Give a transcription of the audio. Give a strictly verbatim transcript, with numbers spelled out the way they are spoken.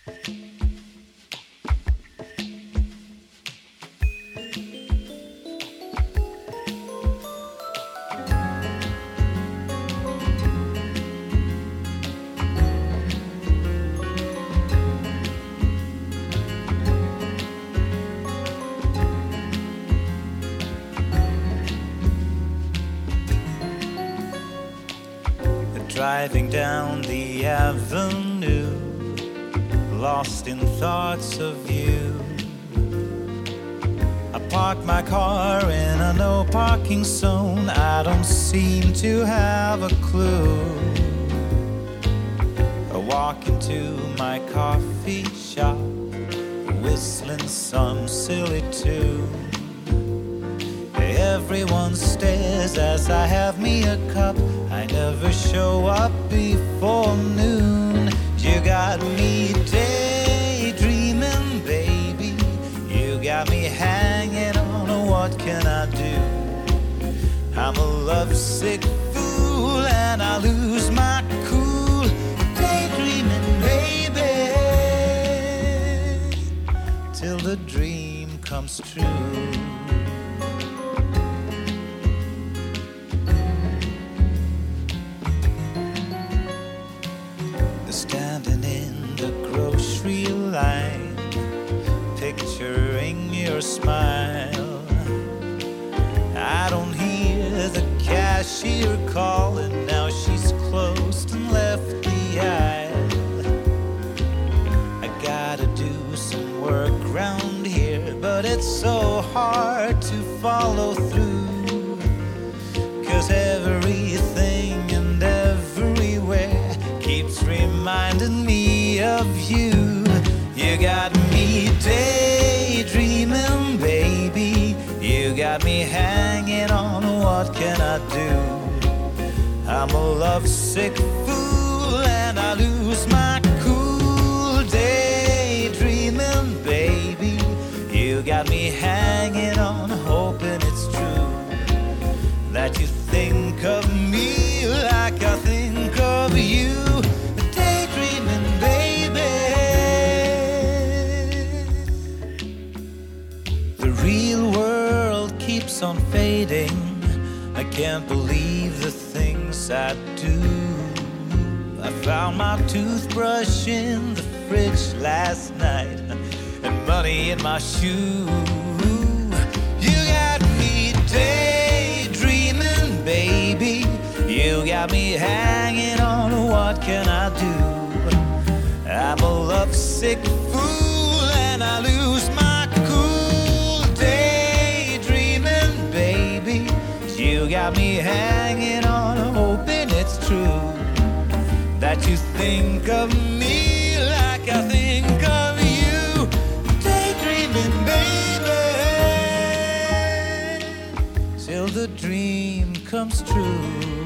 Driving down the avenue, lost in thoughts of you. I parked my car in a no parking zone. I don't seem to have a clue. I walk into my coffee shop, whistling some silly tune. Everyone stares as I have me a cup. I never show up before noon. You got me daydreaming, baby. You got me hanging on. What can I do? I'm a lovesick fool and I lose my cool. Daydreaming, baby, till the dream comes true. Standing in the grocery line, picturing your smile. I don't hear the cashier calling. Now she's closed and left the aisle. I gotta do some work round here, but it's so hard to follow through. 'Cause everything and everywhere keeps reminding me of you. You got me daydreaming, baby. You got me hanging on. What can I do? I'm a lovesick fool and I lose my cool. Daydreaming, baby. You got me hanging on, hoping it's true that you think of me like I think of you. Real world keeps on fading. I can't believe the things I do. I found my toothbrush in the fridge last night and money in my shoe. You got me daydreaming, baby. You got me hanging on. What can I do? I'm a lovesick fool and I lose my You got me hanging on, hoping it's true that you think of me like I think of you. Daydreaming, baby, till the dream comes true.